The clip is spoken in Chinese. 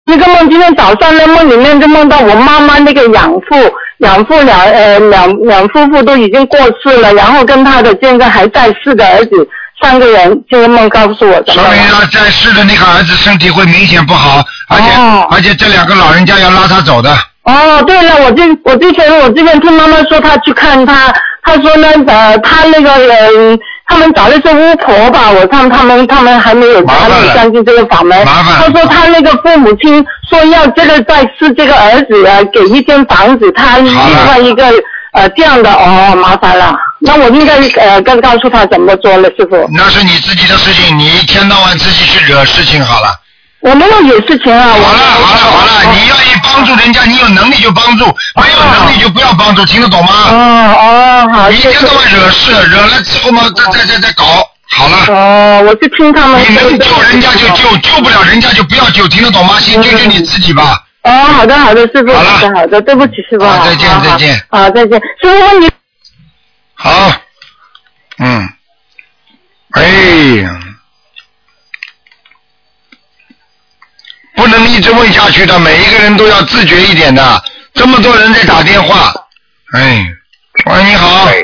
一个梦，今天早上呢梦里面就梦到我妈妈那个养父两夫妇都已经过世了，然后跟他的现在还在世的儿子3个人，这个梦告诉我的。 说明他在世的那个儿子身体会明显不好，而且这2个老人家要拉他走的。 哦，对了，我之前听妈妈说她去看他说呢他那个他们找的是巫婆吧，我看他们还没有相信这个法门。他说他那个父母亲说要这个在世这个儿子给一间房子，他另外一个这样的麻烦了。那我应该告诉他怎么做了，师傅？ 那是你自己的事情，你一天到晚自己去惹事情好了。 我没有有事情啊。 好了，你愿意帮助人家，你有能力就帮助，没有能力就不要帮助，听得懂吗？ 好。 你一天到晚惹事，惹了之后嘛，再搞，好了。 我是听他们。 你能救人家就救，救不了人家就不要救，听得懂吗？先救救你自己吧。 好的，师傅。好的，对不起，师傅。 好，再见。 好，再见。师傅问你。 好。哎呀。不能一直问下去的，每一个人都要自觉一点的。这么多人在打电话，喂，你好。